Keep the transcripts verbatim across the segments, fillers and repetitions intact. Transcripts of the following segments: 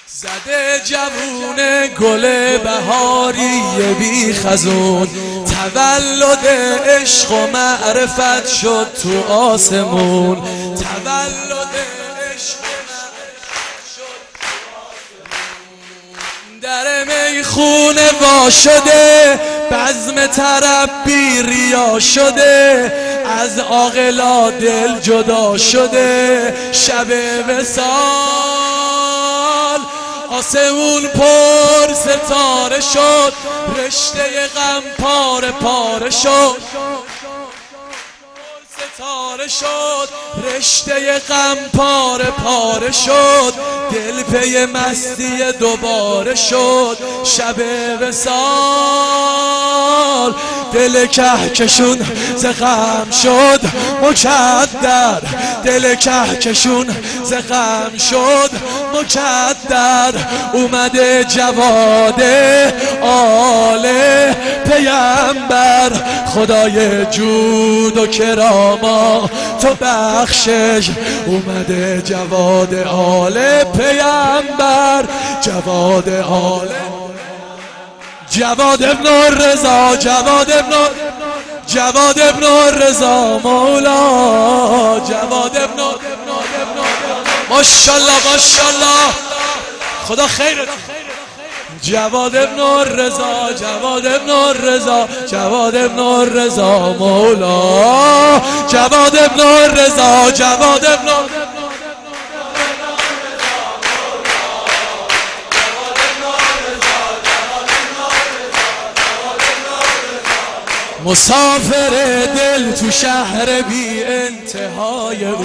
زده جوون گل بهاری بی خزون، تولد عشق و معرفت شد تو آسمون. تولد عشق و معرفت شد تو آسمون. در میخونه وا شده، بزم طرب بی ریا شده، از عاقلا دل جدا شده. شب وصال آسمون پر ستاره شد، رشته غم پاره پاره شد. ستاره شد رشته غم پاره پاره شد، دل پی مستی دوباره شد. شب وصال دل کهکشون ز غم شد مکدر، دل کهکشون ز غم شد مکدر. اومده جواد آل پیامبر، خدای جود و کرامات تو بخشش. اومده جواد آل پیامبر، جواد آل جواد ابن رضا، جواد ابن جواد ابن رضا مولا، جواد ابن ماشاءالله ماشاءالله خدا خیرت. جواد ابن رضا، جواد ابن رضا، جواد ابن رضا مولا، جواد ابن رضا، جواد ابن مسافر دل تو شهر بی انتهای او.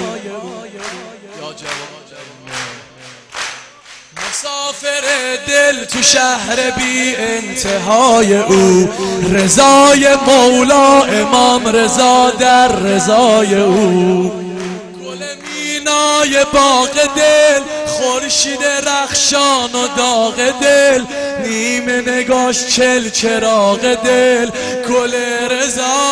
مسافر دل تو شهر بی انتهای او، رضای مولا امام رضا در رضای او. گل مینای باغ دل، خورشید رخشان و داغ دل، نیمه نگاش چل چراغ دل. گل رضا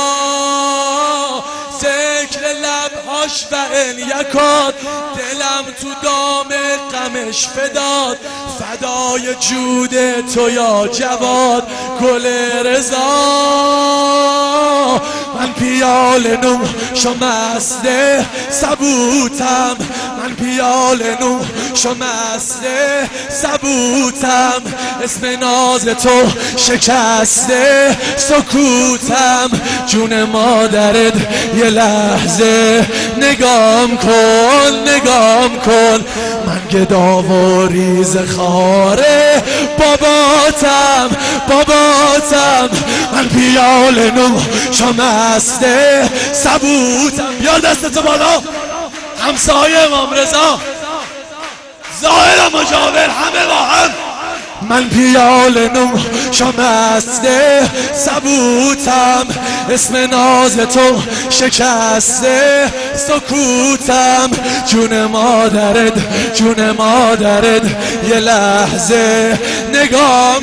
ذکر لبهاش و ان یکاد، دلم تو دام غمش فداد، فدای جود تو یا جواد. گل رضا من پیاله نو شمسته سبوتم، من پیاله نو شمسته سبوتم، اسم ناز تو شکسته سکوتم. جون مادرت یه لحظه نگام کن نگام کن، من گدا و ریز خاره باباتم باباتم، من پیاله نو شمسته سبوتم. بیار دستتو بالا همسایه امام رضا، ظاهر و مجاور همه با هم. من پیاله نو شمسته سبوتم، اسم ناز تو شکسته سکوتم. جون مادرت جون مادرت یه لحظه نگام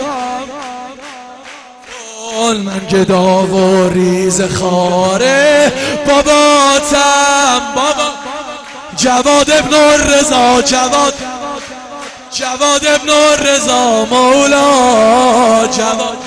کن، من گدا و ریز خاره باباتم بابا. جواد ابن رضا، جواد جواد ابن رضا مولا، جواد